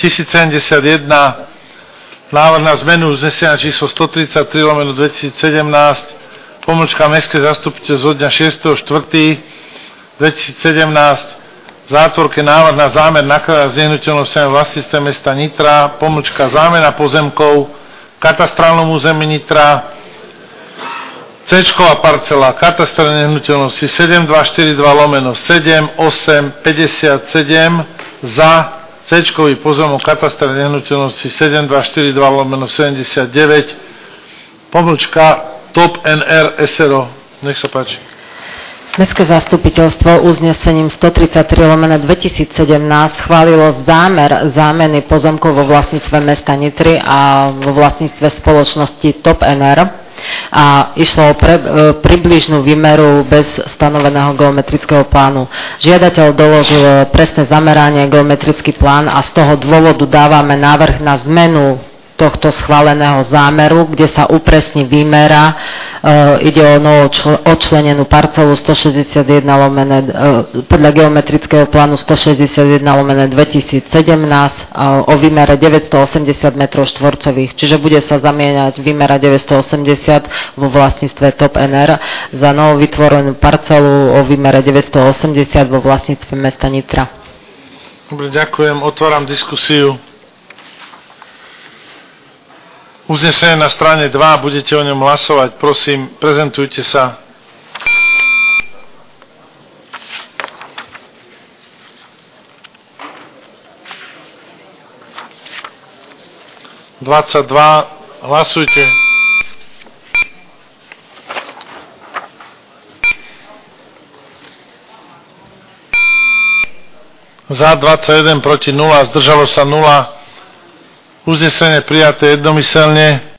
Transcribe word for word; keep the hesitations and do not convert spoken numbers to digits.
tisíc sedemdesiatjeden, návrh na zmenu uznesenia číslo stotridsaťtri lomeno dvetisícsedemnásť, pomlčka Mestské zastupiteľstvo zo dňa šiesteho štvrtého dvetisícsedemnásť, v zátvorke návrh na zámer nakladať s nehnuteľnosťami v vlastníctve mesta Nitra, pomlčka zámena pozemkov, katastrálnom území Nitra, C-čková parcela, katastra nehnuteľnosti sedemdvastoštyridsaťdva lomeno sedem osem päťdesiatsedem, za C-čkový pozemok katastra nehnuteľnosti sedemdvastoštyridsaťdva lomeno sedemdesiatdeväť, pomlčka Top en er es er o. Nech sa páči. Mestské zastupiteľstvo uznesením stotridsaťtri lomeno dvetisícsedemnásť schválilo zámer zámeny pozemkov vo vlastníctve mesta Nitry a vo vlastníctve spoločnosti Top en er a išlo o pre, e, približnú výmeru bez stanoveného geometrického plánu. Žiadateľ doložil presné zameranie, geometrický plán a z toho dôvodu dávame návrh na zmenu tohto schváleného zámeru, kde sa upresní výmera. E, ide o novo čl- odčlenenú parcelu stošesťdesiatjeden lomeno, e, podľa geometrického plánu stošesťdesiatjeden lomeno dvetisícsedemnásť e, o výmere deväťstoosemdesiat metrov štvorcových, čiže bude sa zamieňať výmera deväťstoosemdesiat vo vlastníctve Top en er za novo vytvorenú parcelu o výmere deväťstoosemdesiat vo vlastníctve mesta Nitra. Dobre, ďakujem. Otváram diskusiu. Uznesenie na strane dva, budete o ňom hlasovať. Prosím, prezentujte sa. dvadsaťdva, hlasujte. Za dvadsaťjeden, proti nula, zdržalo sa nula. Uznesenie prijaté jednomyselne.